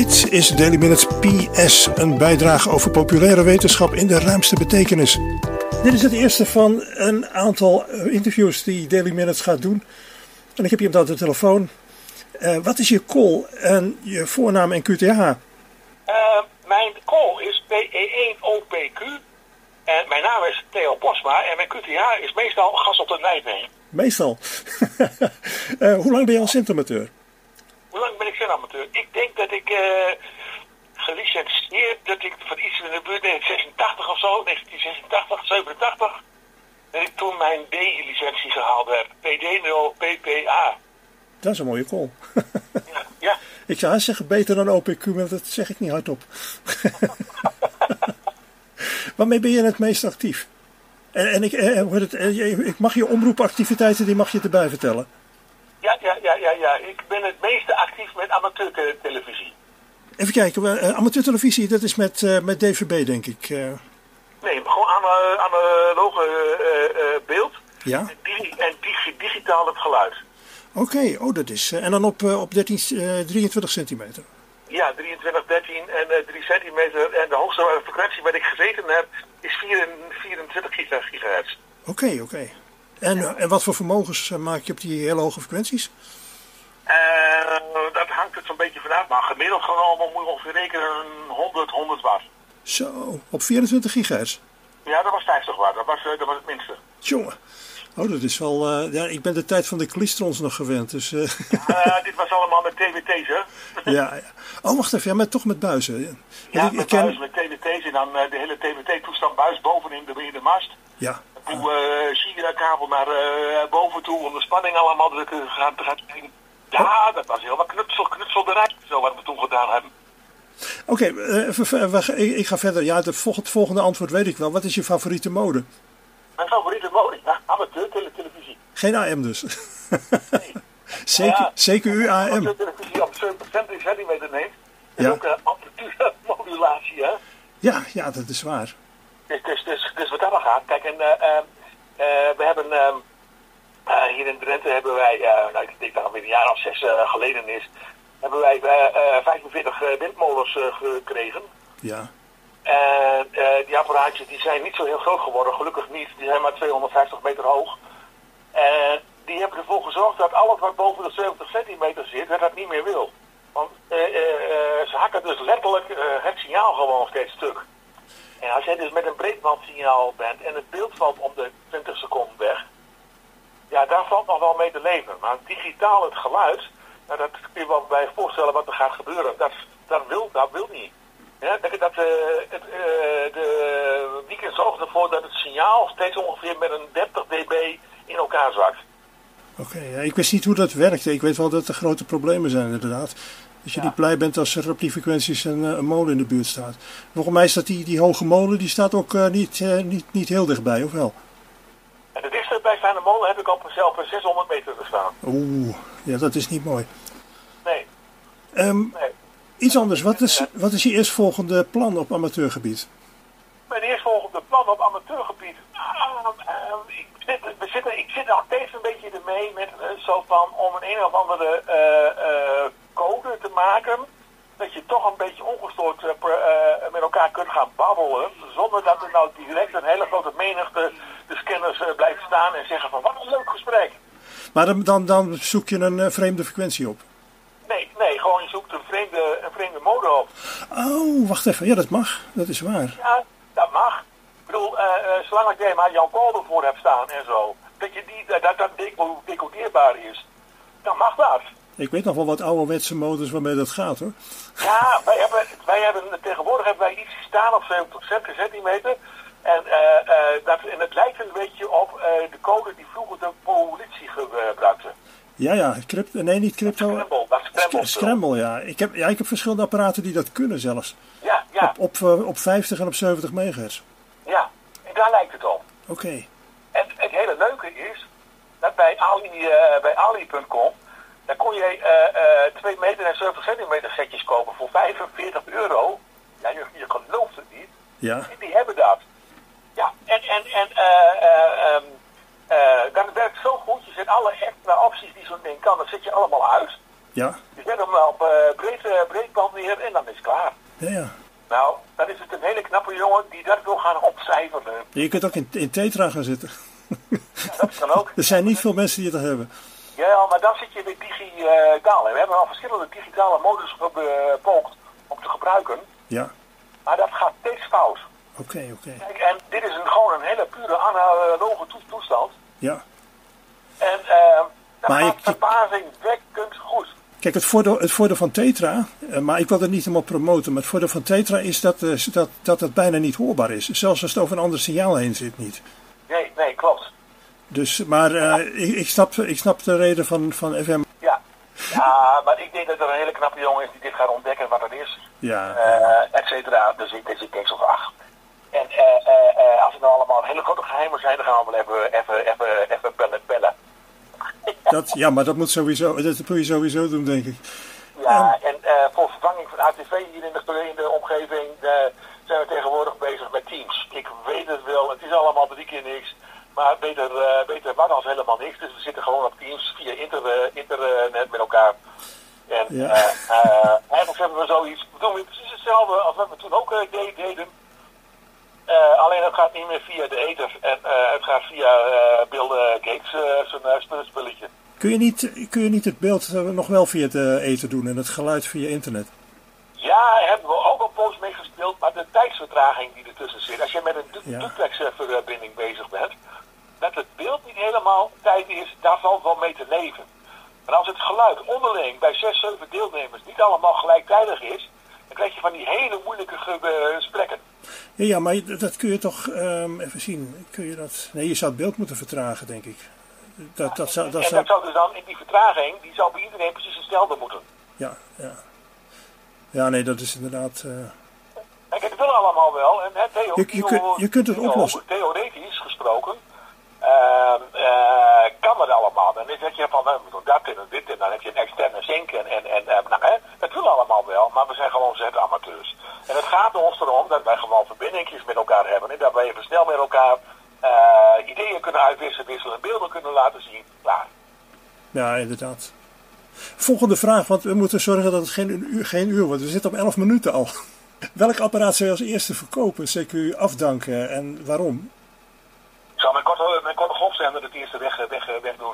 Dit is Daily Minutes PS, een bijdrage over populaire wetenschap in de ruimste betekenis. Dit is het eerste van een aantal interviews die Daily Minutes gaat doen. En ik heb iemand aan de telefoon. Wat is je call en je voornaam en QTH? Mijn call is PE1OPQ. En mijn naam is Theo Posma en mijn QTH is meestal gas op de Nijmegen. Meestal. Hoe lang ben je al centamateur? Hoe lang ben ik centamateur? Ik denk dat ik gelicenseerd, dat ik van iets in de buurt 1986 of zo, 1986, 87, dat ik toen mijn D-licentie gehaald heb. PD0PPA. Dat is een mooie call. Ja. Ik zou zeggen beter dan OPQ, maar dat zeg ik niet hardop. Waarmee ben je het meest actief? En ik mag je omroepactiviteiten, die mag je erbij vertellen. Ja. Ik ben het meeste actief met amateurtelevisie. Even kijken, amateurtelevisie, dat is met DVB, denk ik. Nee, gewoon analoge beeld. Ja? En digitaal het geluid. Oké, dat is... en dan op 23 centimeter. Ja, 23, 13 en 3 centimeter. En de hoogste frequentie waar ik gezeten heb is 24 gigahertz. Oké. En wat voor vermogens maak je op die hele hoge frequenties? Dat hangt het zo'n beetje vanaf. Maar gemiddeld genomen moet je ongeveer rekenen 100 watt. Zo, op 24 gigahertz? Ja, dat was 50 watt. Dat was het minste. Jongen. Dat is wel... ik ben de tijd van de klistrons nog gewend, dus... dit was allemaal met TWT's, hè? Ja. Oh, wacht even. Ja, maar toch met buizen. Ja, met buizen, met TWT's en dan de hele TWT-toestand buis bovenin de mast. Ja. Toen Sierra-kabel naar boven toe om de spanning allemaal te gaan zien. Ja, dat was heel wat knutselderij, zo wat we toen gedaan hebben. Oké, ik ga verder. Ja, het volgende antwoord weet ik wel. Wat is je favoriete mode? Mijn favoriete mode? Ja, amateur-televisie. Geen AM dus? Nee. CQ AM. Amateur-televisie op 70 centimeter neemt. En ja. ook amplitude-modulatie, hè? Ja, dat is waar. Dus wat dat al gaat. Kijk, en we hebben... hier in Drenthe hebben wij, ik denk dat het weer een jaar of 6 geleden is, hebben wij 45 windmolens gekregen. Ja. En die apparaatjes die zijn niet zo heel groot geworden, gelukkig niet. Die zijn maar 250 meter hoog. En die hebben ervoor gezorgd dat alles wat boven de 70 centimeter zit, dat niet meer wil. Want ze hakken dus letterlijk het signaal gewoon steeds stuk. En als jij dus met een breedbandsignaal bent en het beeld valt om de 20 seconden weg, ja, daar valt nog wel mee te leven. Maar digitaal het geluid, nou, dat kun je wel bij voorstellen wat er gaat gebeuren. Dat wil niet. Ja, de weekend zorgt ervoor dat het signaal steeds ongeveer met een 30 dB in elkaar zakt. Oké, ik wist niet hoe dat werkte. Ik weet wel dat er grote problemen zijn inderdaad. Dat je niet blij bent als er op die frequenties een molen in de buurt staat. Volgens mij staat die hoge molen, die staat ook niet heel dichtbij, of wel? En de dichtste bijstaande molen heb ik op zelf 600 meter te staan. Oeh, ja, dat is niet mooi. Nee. Nee. Iets anders, wat is je eerstvolgende plan op amateurgebied? Mijn eerstvolgende plan op amateurgebied? Ik zit nog steeds een beetje ermee met zo van om een of andere code te maken. Dat je toch een beetje ongestoord met elkaar kunt gaan babbelen. Zonder dat er nou direct een hele grote menigte de scanners blijft staan en zeggen van wat een leuk gesprek. Maar dan zoek je een vreemde frequentie op? Nee, gewoon je zoekt een vreemde mode op. Oh, wacht even. Ja, dat mag. Dat is waar. Ja, dat mag. Ik bedoel, zolang ik maar jouw code voor heb staan en zo. Dat decodeerbaar is. Dan mag dat. Ik weet nog wel wat ouderwetse modus waarmee dat gaat, hoor. Ja, tegenwoordig hebben wij iets staan op 70 centimeter. En het lijkt een beetje op de code die vroeger de politie gebruikte. Ja, nee, niet crypto. Scramble, dat Scramble. Scramble, ja. Ik heb verschillende apparaten die dat kunnen zelfs. Ja. Op 50 en op 70 megahertz. Ja, en daar lijkt het op. Oké. En het hele leuke is, dat bij Ali.com, daar kon je 2 meter en 70 centimeter setjes kopen voor €45. Ja, je gelooft het niet. Ja. En die hebben dat. Ja, dat werkt zo goed. Je zet alle extra opties die zo'n ding kan, dat zet je allemaal uit. Je zet hem op breedband neer en dan is het klaar. Ja. Nou, dan is het een hele knappe jongen die dat wil gaan opcijferen. Je kunt ook in Tetra gaan zitten. Ja, dat kan ook. Er zijn niet veel mensen die dat hebben. Ja, maar dan zit je weer digitaal. We hebben al verschillende digitale modus gepoogd om te gebruiken. Ja. Maar dat gaat steeds fout. Oké. Kijk, en dit is gewoon een hele pure analoge toestand. Ja. En dat gaat verbazingwekkend goed. Kijk, het voordeel van Tetra, maar ik wil het niet helemaal promoten, maar het voordeel van Tetra is dat het bijna niet hoorbaar is. Zelfs als het over een ander signaal heen zit niet. Nee, klopt. Dus, maar ik snap de reden van FM. Ja, maar ik denk dat er een hele knappe jongen is die dit gaat ontdekken wat het is. Ja. Et cetera. Dus ik denk zo van, ach. En als het nou allemaal hele grote geheimen zijn, dan gaan we wel even bellen. Ja, maar dat moet je sowieso doen, denk ik. Ja, en voor vervanging van ATV hier in de omgeving zijn we tegenwoordig bezig met Teams. Ik weet het wel, het is allemaal 3 keer niks. Maar beter wat als helemaal niks. Dus we zitten gewoon op Teams via internet met elkaar. En eigenlijk hebben we zoiets. We doen precies hetzelfde als wat we toen ook deden. Alleen het gaat niet meer via de ether. En het gaat via Bill Gates zijn spulletje. Kun je niet het beeld nog wel via het ether doen en het geluid via internet? Ja, hebben we ook een poos mee gespeeld. Maar de tijdsvertraging die ertussen zit. Als je met een duplex-verbinding bezig bent. Dat het beeld niet helemaal tijd is, daar valt wel mee te leven. Maar als het geluid onderling bij 6, 7 deelnemers niet allemaal gelijktijdig is, dan krijg je van die hele moeilijke gesprekken. Ja, maar dat kun je toch even zien. Kun je dat? Nee, je zou het beeld moeten vertragen, denk ik. Dat zou dus dan in die vertraging, die zou bij iedereen precies hetzelfde moeten. Ja. Ja, nee, dat is inderdaad. Kijk, het wil allemaal wel. En je kunt het oplossen. Theoretisch gesproken. Kan het allemaal. Dan zeg je van, we doen dat en dit en dan heb je een externe zink dat wil allemaal wel, maar we zijn gewoon zetamateurs. En het gaat ons erom dat wij gewoon verbindingjes met elkaar hebben en dat wij even snel met elkaar ideeën kunnen uitwisselen, beelden kunnen laten zien. Klaar. Ja, inderdaad. Volgende vraag, want we moeten zorgen dat het geen uur wordt. We zitten op 11 minuten al. Welk apparaat zou je als eerste verkopen, CQ afdanken en waarom? Ik zal mijn korte golfzender het eerste wegdoen.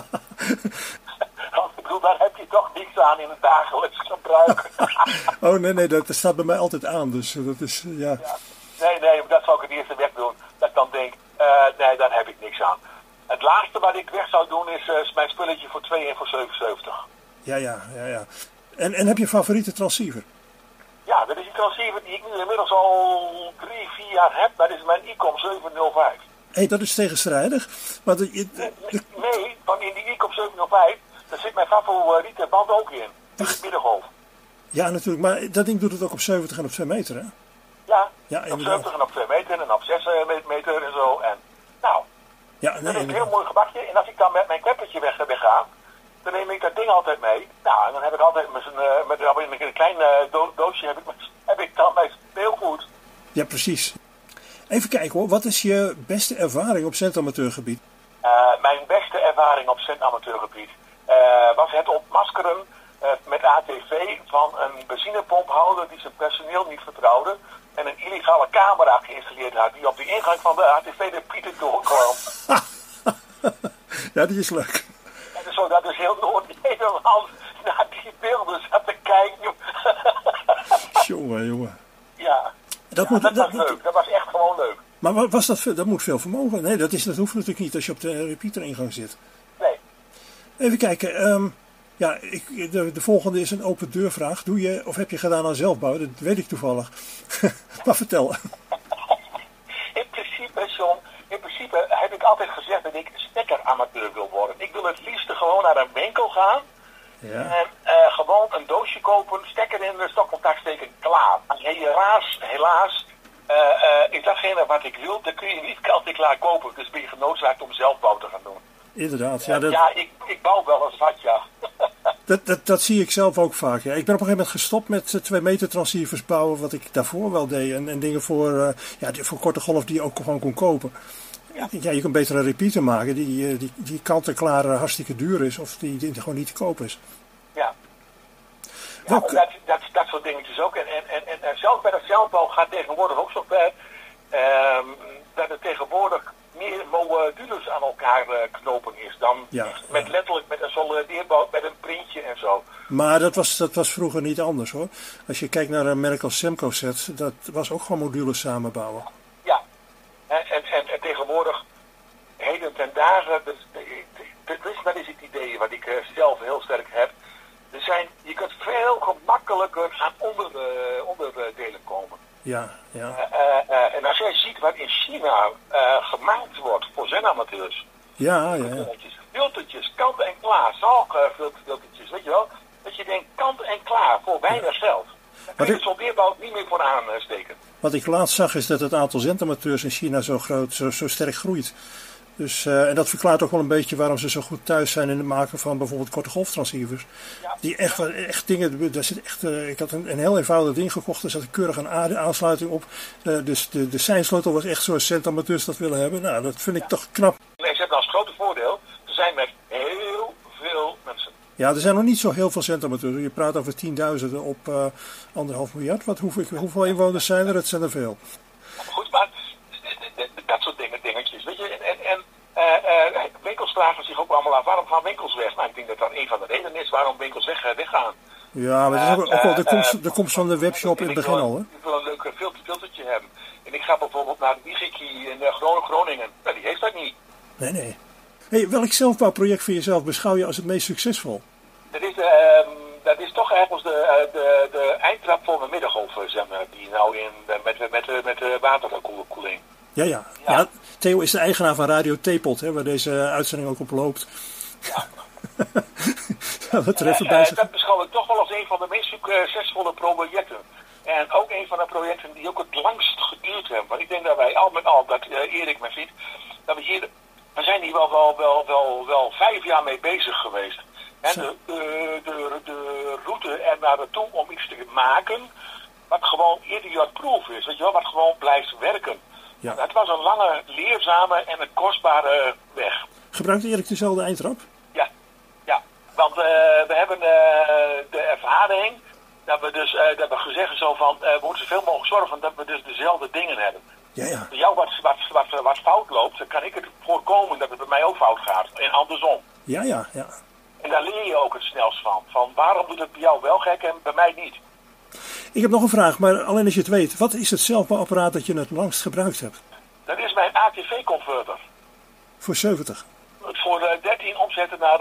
Ik bedoel, daar heb je toch niks aan in het dagelijks gebruik. Oh nee, dat staat bij mij altijd aan, dus dat is, ja. Nee, dat zou ik het eerste wegdoen. Dat ik dan denk, nee, daar heb ik niks aan. Het laatste wat ik weg zou doen is mijn spulletje voor 2 en voor 77. Ja. En heb je een favoriete transceiver? Ja, dat is die transceiver die ik nu inmiddels al 3-4 jaar heb. Dat is mijn ICOM 705. Hé, dat is tegenstrijdig. Maar nee, van in die ICOM 705, daar zit mijn favoriete band ook in. Die is middengolf. Ja, natuurlijk. Maar dat ding doet het ook op 70 en op 2 meter, hè? Ja, op 70 en op 2 meter en op 6 meter en zo. En nou, dat is een heel mooi gebakje. En als ik dan met mijn kleppertje wegga, dan neem ik dat ding altijd mee. Nou, en dan heb ik altijd met een klein doosje heb ik dan mijn speelgoed. Ja, precies. Even kijken hoor, wat is je beste ervaring op zendamateurgebied? Mijn beste ervaring op zendamateurgebied was het ontmaskeren met ATV van een benzinepompouder die zijn personeel niet vertrouwde en een illegale camera geïnstalleerd had die op de ingang van de ATV de Pieter doorkwam. Ja, die is leuk. En zodat dus heel Noord-Nederland naar die beelden zat te kijken. Jongen. Ja. Dat was leuk. Dat was echt gewoon leuk. Maar was dat moet veel vermogen. Nee, dat hoeft natuurlijk niet als je op de repeater-ingang zit. Nee. Even kijken. De volgende is een open deurvraag. Doe je, of heb je gedaan aan zelfbouw? Dat weet ik toevallig. Maar vertel. In principe heb ik altijd gezegd dat ik stekkeramateur wil worden. Ik wil het liefst gewoon naar een winkel gaan. Ja. En gewoon een doosje kopen, stekker in de stopcontact steken, klaar. Helaas is datgene wat ik wil, dat kun je niet kant-en-klaar kopen. Dus ben je genoodzaakt om zelfbouw te gaan doen. Inderdaad. Ik bouw wel eens wat, ja. Dat zie ik zelf ook vaak. Ja. Ik ben op een gegeven moment gestopt met 2 meter transceivers bouwen, wat ik daarvoor wel deed. En dingen voor korte golf die je ook gewoon kon kopen. Ja, je kunt beter een repeater maken die kant-en-klaar hartstikke duur is of die gewoon niet te koop is. Ja, Dat soort dingetjes ook. En zelfs bij dat zeilbal gaat tegenwoordig ook zo ver dat er tegenwoordig meer modules aan elkaar knopen is dan met letterlijk met een soldeerbout met een printje en zo. Maar dat was vroeger niet anders hoor. Als je kijkt naar een merk als Semco-set, dat was ook gewoon modules samenbouwen. Ja, en tegenwoordig, heden ten dagen, dat is het idee wat ik zelf heel sterk heb. Je kunt veel gemakkelijker aan onderdelen komen. Ja. En als jij ziet wat in China gemaakt wordt voor zenamateurs. Ja. Filtertjes, kant en klaar, zalgfiltertjes, weet je wel. Dat je denkt kant en klaar, voor weinig geld. Daar kun je de soldeerbout niet meer voor aansteken. Wat ik laatst zag is dat het aantal zendamateurs in China zo sterk groeit. Dus, en dat verklaart ook wel een beetje waarom ze zo goed thuis zijn in het maken van bijvoorbeeld korte golftransceivers. Ja. Die echt dingen, daar zit echt, ik had een heel eenvoudig ding gekocht, er zat een keurig een aansluiting op. Dus de seinsleutel was echt zoals centamateurs dat willen hebben. Nou, dat vind ik toch knap. Nee, ze hebben als grote voordeel, ze zijn met heel veel mensen. Ja, er zijn nog niet zo heel veel centamateurs. Je praat over 10.000 op 1,5 miljard. Hoeveel inwoners zijn er? Het zijn er veel. Goed, maar dat soort dingetjes, weet je. En winkels vragen zich ook allemaal af, waarom gaan winkels weg? Nou, ik denk dat dat een van de redenen is waarom winkels weggaan. Ja, maar dat is ook wel de komst van de webshop in het begin al, hè? Ik wil een leuk filtertje hebben. En ik ga bijvoorbeeld naar de Wigiki in Groningen. Nou, die heeft dat niet. Nee. Hey, welk zelfbouwproject voor jezelf beschouw je als het meest succesvol? Dat is toch ergens de eindtrap voor mijn middengolf, zeg maar, die nou met waterkoeling. Ja. Theo is de eigenaar van Radio Theepot, hè, waar deze uitzending ook op loopt. Ja. Dat beschouw ik toch wel als een van de meest succesvolle projecten. En ook een van de projecten die ook het langst geduurd hebben. Want ik denk dat wij al met al, dat Erik me ziet, dat we zijn hier wel 5 jaar mee bezig geweest. En de route er naartoe om iets te maken wat gewoon idiot-proof is, weet je wel, wat gewoon blijft werken. Ja. Het was een lange, leerzame en een kostbare weg. Gebruikt Erik dezelfde eindtrap? Ja. Want we hebben de ervaring dat we gezegd zo van, we moeten zoveel mogelijk zorgen dat we dus dezelfde dingen hebben. Ja. Bij jou wat fout loopt, dan kan ik het voorkomen dat het bij mij ook fout gaat. En andersom. Ja. En daar leer je ook het snelst van. Van waarom doet het bij jou wel gek en bij mij niet? Ik heb nog een vraag, maar alleen als je het weet. Wat is het zelfbouwapparaat dat je het langst gebruikt hebt? Dat is mijn ATV-converter. Voor 70? Voor 13 omzetten naar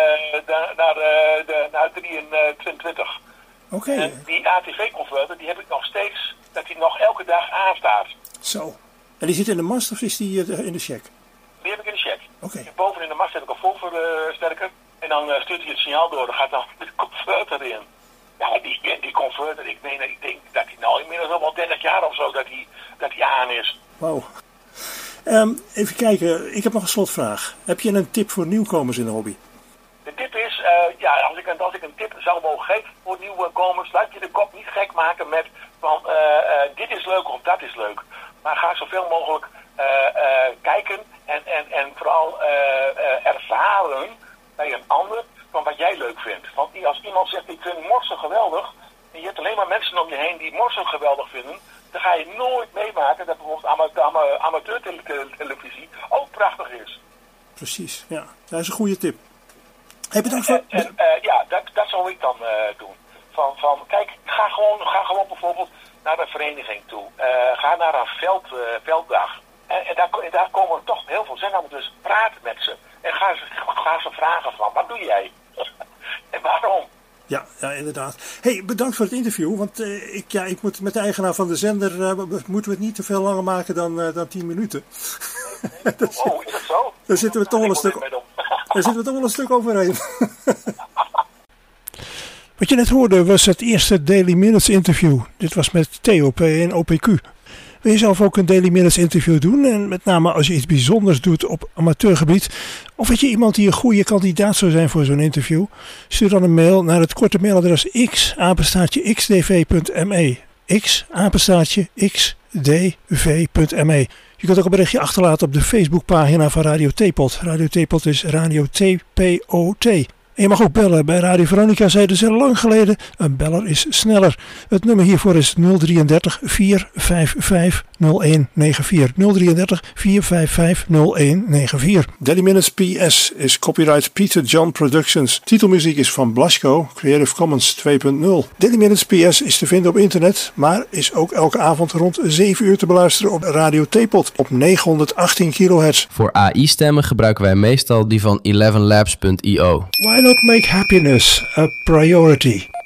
23. Oké. En die ATV-converter, die heb ik nog steeds, dat die nog elke dag aanstaat. Zo. En die zit in de mast of is die in de check? Die heb ik in de check. Oké. Boven in de mast heb ik een volversterker. En dan stuurt hij het signaal door, dan gaat dan de converter in. Ja, die converter, ik denk dat hij nou inmiddels al wel 30 jaar of zo dat hij aan is. Wauw. Even kijken, ik heb nog een slotvraag. Heb je een tip voor nieuwkomers in de hobby? De tip is, als ik een tip zou mogen geven voor nieuwkomers, laat je de kop niet gek maken met van dit is leuk of dat is leuk. Maar ga zoveel mogelijk kijken en vooral ervaren bij een ander van wat jij leuk vindt. Want als iemand zegt ik vind morsen geweldig en je hebt alleen maar mensen om je heen die morsen geweldig vinden, dan ga je nooit meemaken dat bijvoorbeeld amateurtelevisie ook prachtig is. Precies, ja. Dat is een goede tip. Heb je voor... dat zou ik dan doen. Van kijk, ga gewoon bijvoorbeeld naar een vereniging toe. Ga naar een velddag. En daar komen toch heel veel zenamateurs praten met ze. En ga ze vragen van, wat doe jij? En waarom? Ja, inderdaad. Hey, bedankt voor het interview. Want ik moet met de eigenaar van de zender moeten we het niet te veel langer maken dan 10 minuten. Is dat zo? Daar zitten we toch wel een stuk overheen. Wat je net hoorde was het eerste Daily Minutes interview. Dit was met Theo in OPQ. Wil je zelf ook een Daily Minutes interview doen? En met name als je iets bijzonders doet op amateurgebied. Of weet je iemand die een goede kandidaat zou zijn voor zo'n interview? Stuur dan een mail naar het korte mailadres x@xdv.me. x@xdv.me. Je kunt ook een berichtje achterlaten op de Facebookpagina van Radio Theepot. Radio Theepot is Radio TPOT. En je mag ook bellen. Bij Radio Veronica zeiden ze lang geleden, een beller is sneller. Het nummer hiervoor is 033 455 0194. 033 455 0194. Daily Minutes PS is copyright Peter John Productions. Titelmuziek is van Blasco, Creative Commons 2.0. Daily Minutes PS is te vinden op internet, maar is ook elke avond rond 7 uur te beluisteren op Radio Teapot op 918 kHz. Voor AI-stemmen gebruiken wij meestal die van 11labs.io. Why not make happiness a priority?